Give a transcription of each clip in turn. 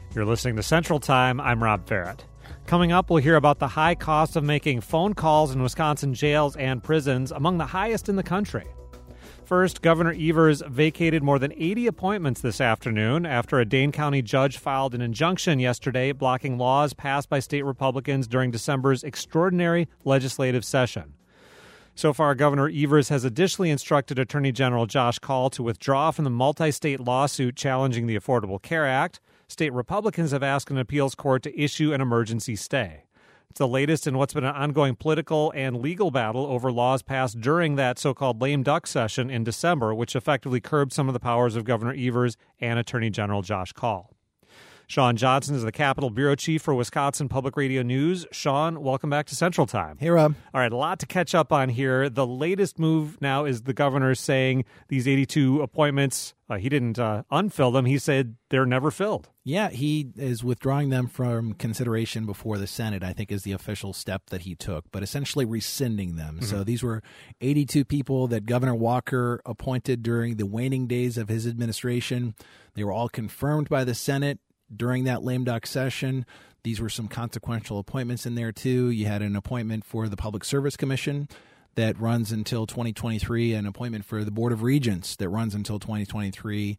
You're listening to Central Time. I'm Rob Farrett. Coming up, we'll hear about the high cost of making phone calls in Wisconsin jails and prisons, among the highest in the country. First, Governor Evers vacated more than 80 appointments this afternoon after a Dane County judge filed an injunction yesterday blocking laws passed by state Republicans during December's extraordinary legislative session. So far, Governor Evers has additionally instructed Attorney General Josh Kaul to withdraw from the multi-state lawsuit challenging the Affordable Care Act. State Republicans have asked an appeals court to issue an emergency stay. It's the latest in what's been an ongoing political and legal battle over laws passed during that so-called lame duck session in December, which effectively curbed some of the powers of Governor Evers and Attorney General Josh Kaul. Sean Johnson is the Capitol Bureau Chief for Wisconsin Public Radio News. Sean, welcome back to Central Time. Hey, Rob. All right, a lot to catch up on here. The latest move now is the governor saying these 82 appointments, he didn't unfill them. He said they're never filled. Yeah, he is withdrawing them from consideration before the Senate, I think is the official step that he took, but essentially rescinding them. Mm-hmm. So these were 82 people that Governor Walker appointed during the waning days of his administration. They were all confirmed by the Senate during that lame duck session. These were some consequential appointments in there, too. You had an appointment for the Public Service Commission that runs until 2023, an appointment for the Board of Regents that runs until 2023.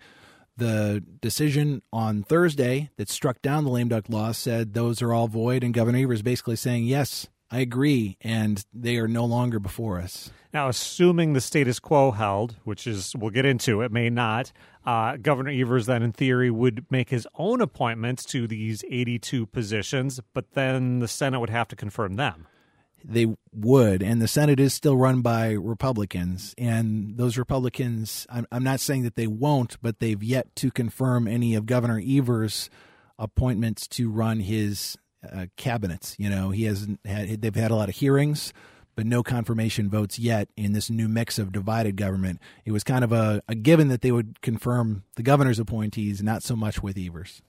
The decision on Thursday that struck down the lame duck law said those are all void, and Governor Evers basically saying, yes, I agree, and they are no longer before us. Now, assuming the status quo held, which is, we'll get into, it may not, Governor Evers then, in theory, would make his own appointments to these 82 positions, but then the Senate would have to confirm them. They would, and the Senate is still run by Republicans, and those Republicans, I'm not saying that they won't, but they've yet to confirm any of Governor Evers' appointments to run his cabinets. You know, they've had a lot of hearings, but no confirmation votes yet in this new mix of divided government. It was kind of a given that they would confirm the governor's appointees, not so much with Evers.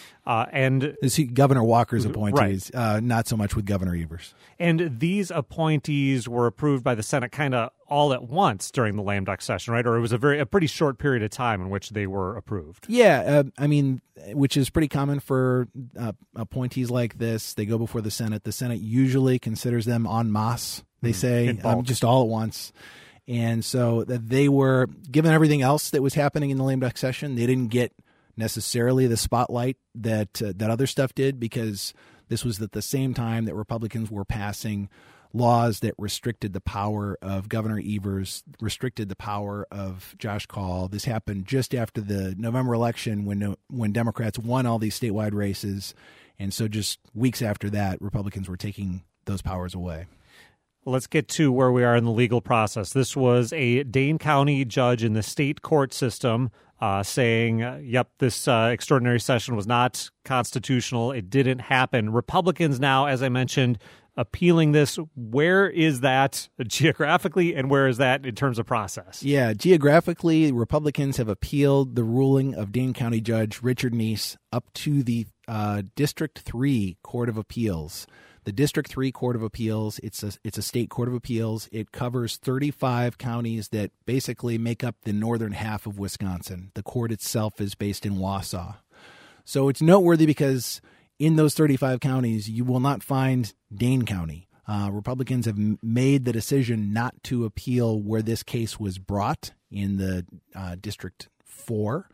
And Governor Walker's appointees, right. Not so much with Governor Evers. And these appointees were approved by the Senate kind of all at once during the lame duck session, right? Or it was a pretty short period of time in which they were approved. Yeah, which is pretty common for appointees like this. They go before the Senate. The Senate usually considers them en masse, they say, just all at once. And so that they were, given everything else that was happening in the lame duck session, they didn't get necessarily the spotlight that other stuff did, because this was at the same time that Republicans were passing laws that restricted the power of Governor Evers, restricted the power of Josh Kaul. This happened just after the November election when Democrats won all these statewide races, and so just weeks after that, Republicans were taking those powers away. Let's get to where we are in the legal process. This was a Dane County judge in the state court system saying, yep, this extraordinary session was not constitutional. It didn't happen. Republicans now, as I mentioned, appealing this. Where is that geographically, and where is that in terms of process? Yeah, geographically, Republicans have appealed the ruling of Dane County Judge Richard Neese up to the District 3 Court of Appeals. The District 3 Court of Appeals, it's a state court of appeals. It covers 35 counties that basically make up the northern half of Wisconsin. The court itself is based in Wausau. So it's noteworthy because in those 35 counties, you will not find Dane County. Republicans have made the decision not to appeal where this case was brought in the District 4.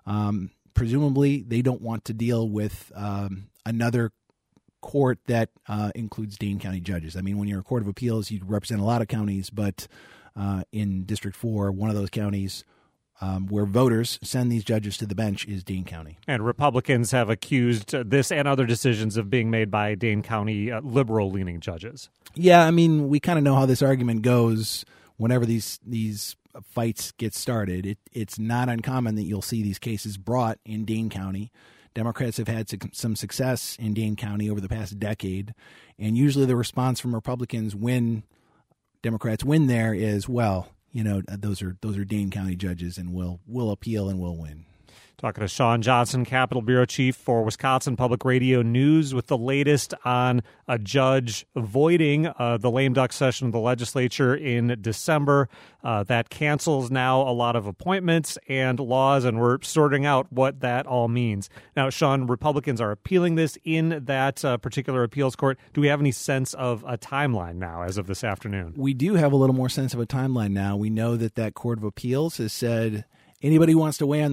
Presumably, they don't want to deal with another court that includes Dane County judges. I mean, when you're a court of appeals, you represent a lot of counties, but in District 4, one of those counties where voters send these judges to the bench is Dane County. And Republicans have accused this and other decisions of being made by Dane County liberal-leaning judges. Yeah, I mean, we kind of know how this argument goes whenever these fights get started. It's not uncommon that you'll see these cases brought in Dane County. Democrats have had some success in Dane County over the past decade, and usually the response from Republicans when Democrats win there is, well, you know, those are Dane County judges, and we'll appeal and we'll win. Talking to Sean Johnson, Capitol Bureau Chief for Wisconsin Public Radio News, with the latest on a judge avoiding the lame duck session of the legislature in December. That cancels now a lot of appointments and laws, and we're sorting out what that all means. Now, Sean, Republicans are appealing this in that particular appeals court. Do we have any sense of a timeline now as of this afternoon? We do have a little more sense of a timeline now. We know that Court of Appeals has said anybody who wants to weigh in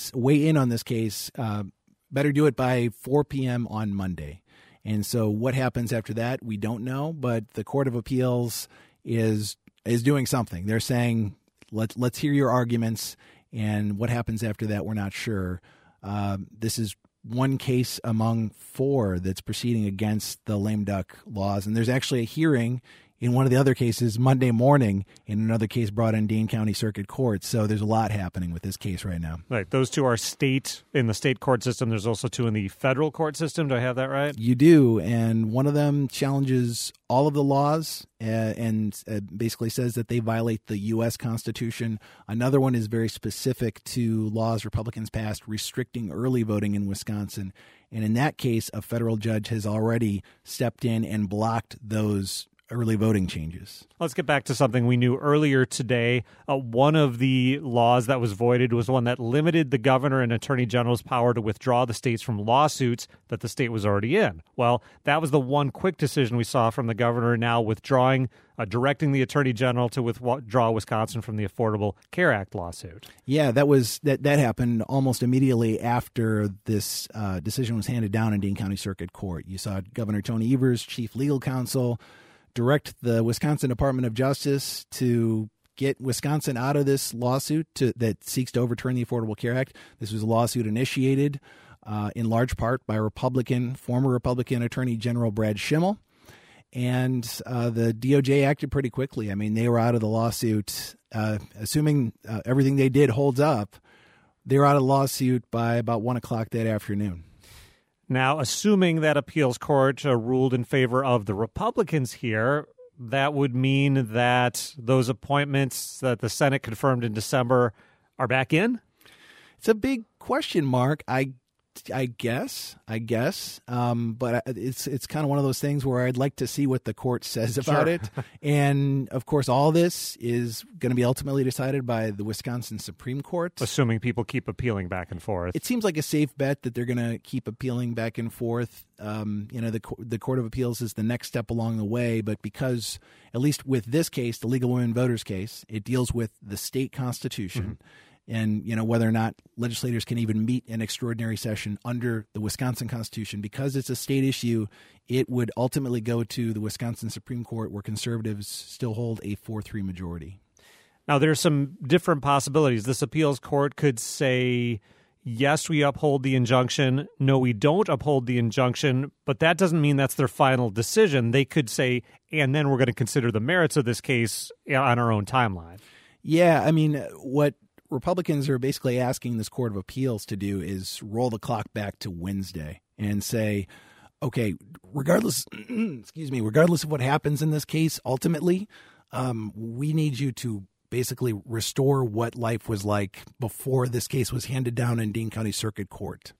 on this case, better do it by 4 p.m. on Monday. And so what happens after that, we don't know. But the Court of Appeals is doing something. They're saying, let's hear your arguments, and what happens after that, we're not sure. This is one case among four that's proceeding against the lame duck laws. And there's actually a hearing in one of the other cases Monday morning in another case brought in Dane County Circuit Court. So there's a lot happening with this case right now. Right. Those two are in the state court system. There's also two in the federal court system. Do I have that right? You do. And one of them challenges all of the laws and basically says that they violate the U.S. Constitution. Another one is very specific to laws Republicans passed restricting early voting in Wisconsin. And in that case, a federal judge has already stepped in and blocked those early voting changes. Let's get back to something we knew earlier today. One of the laws that was voided was one that limited the governor and attorney general's power to withdraw the states from lawsuits that the state was already in. Well, that was the one quick decision we saw from the governor now directing the attorney general to withdraw Wisconsin from the Affordable Care Act lawsuit. Yeah, that happened almost immediately after this decision was handed down in Dane County Circuit Court. You saw Governor Tony Evers, chief legal counsel, direct the Wisconsin Department of Justice to get Wisconsin out of this lawsuit that seeks to overturn the Affordable Care Act. This was a lawsuit initiated in large part by former Republican Attorney General Brad Schimmel. And the DOJ acted pretty quickly. I mean, they were out of the lawsuit, assuming everything they did holds up. They were out of the lawsuit by about 1 o'clock that afternoon. Now, assuming that appeals court ruled in favor of the Republicans here, that would mean that those appointments that the Senate confirmed in December are back in? It's a big question mark. I guess. But it's kind of one of those things where I'd like to see what the court says about it. And, of course, all this is going to be ultimately decided by the Wisconsin Supreme Court. Assuming people keep appealing back and forth. It seems like a safe bet that they're going to keep appealing back and forth. The Court of Appeals is the next step along the way. But because, at least with this case, the League of Women Voters case, it deals with the state constitution. Mm-hmm. And, whether or not legislators can even meet an extraordinary session under the Wisconsin Constitution. Because it's a state issue, it would ultimately go to the Wisconsin Supreme Court, where conservatives still hold a 4-3 majority. Now, there's some different possibilities. This appeals court could say, yes, we uphold the injunction. No, we don't uphold the injunction. But that doesn't mean that's their final decision. They could say, and then we're going to consider the merits of this case on our own timeline. Yeah, I mean, what Republicans are basically asking this Court of Appeals to do is roll the clock back to Wednesday and say, okay, regardless of what happens in this case, ultimately, we need you to basically restore what life was like before this case was handed down in Dane County Circuit Court.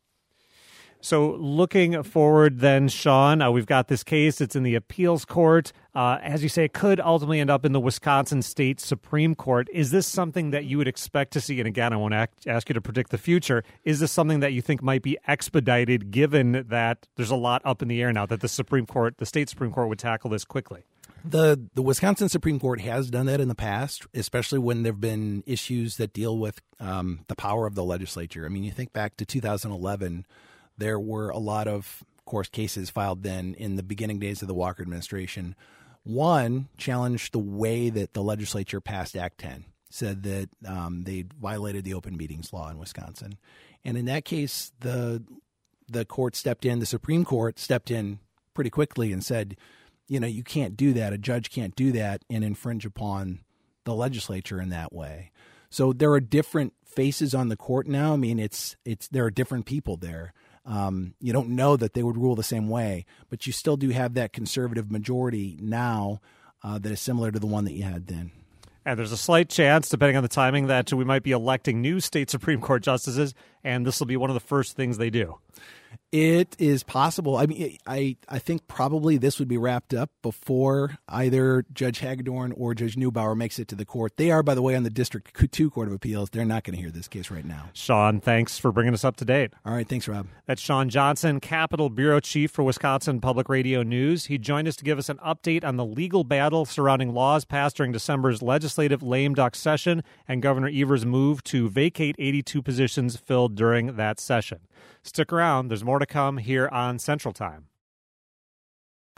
So looking forward then, Sean, we've got this case. It's in the appeals court. As you say, it could ultimately end up in the Wisconsin State Supreme Court. Is this something that you would expect to see? And again, I won't ask you to predict the future. Is this something that you think might be expedited, given that there's a lot up in the air now, that the state Supreme Court would tackle this quickly? The Wisconsin Supreme Court has done that in the past, especially when there have been issues that deal with the power of the legislature. I mean, you think back to 2011, there were a lot of course, cases filed then in the beginning days of the Walker administration. One challenged the way that the legislature passed Act 10, said that they violated the open meetings law in Wisconsin. And in that case, the court stepped in, the Supreme Court stepped in pretty quickly and said, you can't do that. A judge can't do that and infringe upon the legislature in that way. So there are different faces on the court now. I mean, there are different people there. You don't know that they would rule the same way, but you still do have that conservative majority now that is similar to the one that you had then. And there's a slight chance, depending on the timing, that we might be electing new state Supreme Court justices and this will be one of the first things they do. It is possible. I mean, I think probably this would be wrapped up before either Judge Hagedorn or Judge Neubauer makes it to the court. They are, by the way, on the District 2 Court of Appeals. They're not going to hear this case right now. Sean, thanks for bringing us up to date. All right. Thanks, Rob. That's Sean Johnson, Capitol Bureau Chief for Wisconsin Public Radio News. He joined us to give us an update on the legal battle surrounding laws passed during December's legislative lame duck session and Governor Evers' move to vacate 82 positions filled during that session. Stick around. There's more to come here on Central Time.